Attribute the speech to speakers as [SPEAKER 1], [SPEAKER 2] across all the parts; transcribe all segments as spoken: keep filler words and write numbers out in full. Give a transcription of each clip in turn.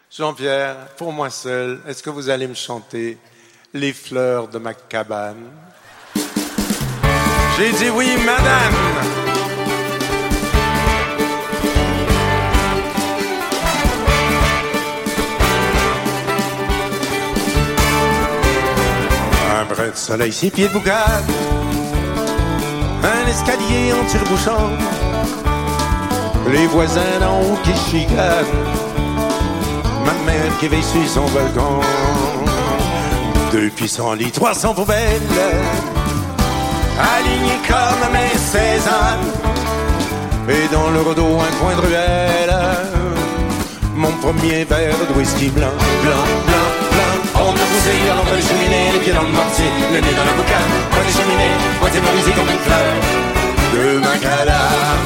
[SPEAKER 1] Jean-Pierre, pour moi seul, est-ce que vous allez me chanter Les fleurs de ma cabane? J'ai dit oui, madame. Un brin de soleil, six pieds de boucane, un escalier en tire-bouchon, les voisins d'en haut qui chicanent, ma mère qui veille sur son balcon. Deux puissants lits, trois cents poubelles, alignés comme mes Cézanne, et dans le dos un coin de ruelle, mon premier verre de whisky blanc, blanc, blanc, blanc. On me poussait à l'entrée des cheminées, les pieds dans le mortier, le nez dans la boucane, moitié cheminée, moitié brisée comme une fleur de macadam.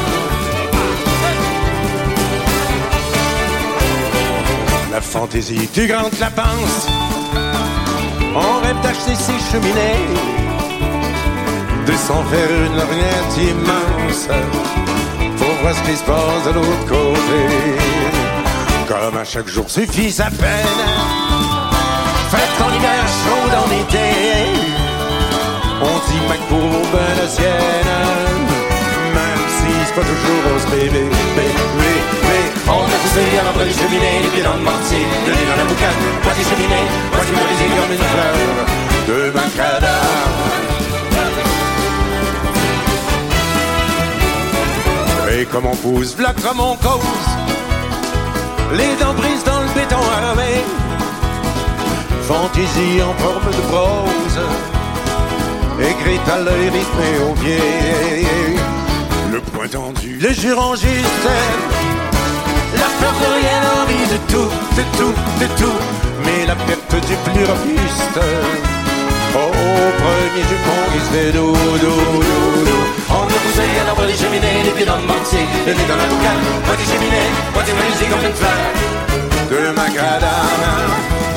[SPEAKER 1] La fantaisie du grand clapance, on rêve d'acheter ces cheminées, de s'en faire une lorgnette immense, pour voir ce qui se passe de l'autre côté. Comme à chaque jour suffit sa peine, faites ton hiver chaud dans l'été, on dit Mac pour vos bains de sienne, même si c'est pas toujours rose bébé, bébé, bébé. On a poussé à l'entrée des cheminées, les pieds dans le mortier, le nez dans la boucane, moitié cheminée, moitié brisée comme une fleur de macadam. Et comme on pousse, v'là comme on cause, les dents brises dans le béton armé, fantaisie en forme de prose, écrite à l'œil rythmé au pied, le poing tendu, le jurongiste, la peur de rien, l'envie de tout, de tout, de tout, mais la perte du plus robuste, au premier jupon qui se fait dos, dos, dos, dos. On me poussait à l'ombre des cheminées, les pieds dans le mortier, le nez dans la boucane, moitié cheminée, moitié brisée comme une fleur de macadam.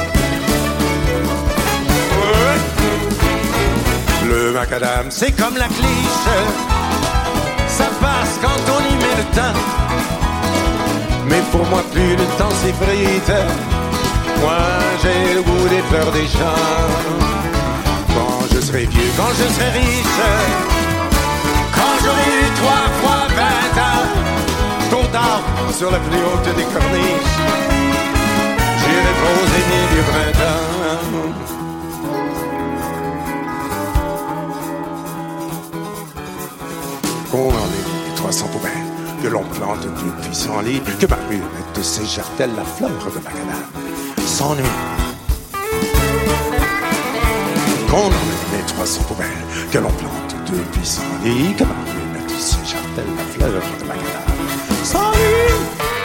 [SPEAKER 1] Le macadam, c'est comme la cliché, ça passe quand on y met le temps. Mais pour moi, plus le temps s'effrite, moi j'ai le goût des fleurs des champs. Quand je serai vieux, quand je serai riche, quand j'aurai eu trois fois vingt ans, tôt ou tard, sur la plus haute des corniches, j'irai poser mes vieux printemps. Qu'on enlève les trois cents poubelles, que l'on plante depuis son lit, que ma rue mette de ses jartelles la fleur de macadam. Sans nuit. Qu'on enlève les trois cents poubelles, que l'on plante depuis son lit, que ma rue mette de ses jartelles la fleur de macadam. Sans nuit.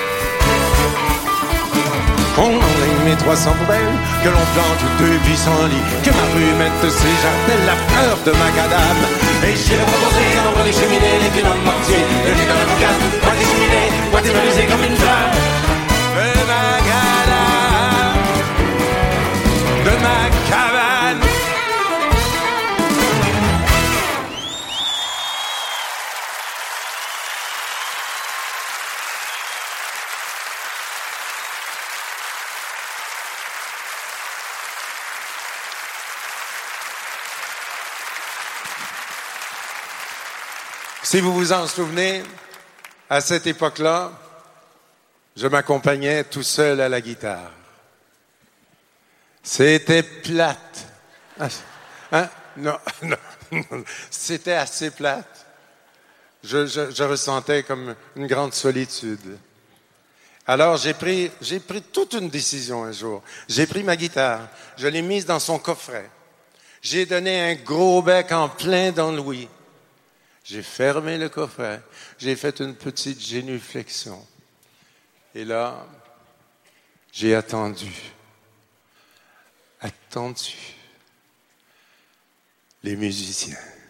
[SPEAKER 1] Qu'on enlève mes trois cents poubelles, que l'on plante depuis son lit, que ma rue mette de ses jartelles la fleur de macadam. Et j'irai proposer à l'ombre des cheminées, les pieds dans le mortier, le nez dans la boucane, moitié cheminée, moitié brisée comme une fleur de macadam, de ma cabane. Si vous vous en souvenez, à cette époque-là, je m'accompagnais tout seul à la guitare. C'était plate. Hein? Non, non, non, c'était assez plate. Je, je, je ressentais comme une grande solitude. Alors j'ai pris, j'ai pris toute une décision un jour. J'ai pris ma guitare, je l'ai mise dans son coffret. J'ai donné un gros bec en plein dans l'ouïe. J'ai fermé le coffret, j'ai fait une petite génuflexion. Et là, j'ai attendu, attendu les musiciens.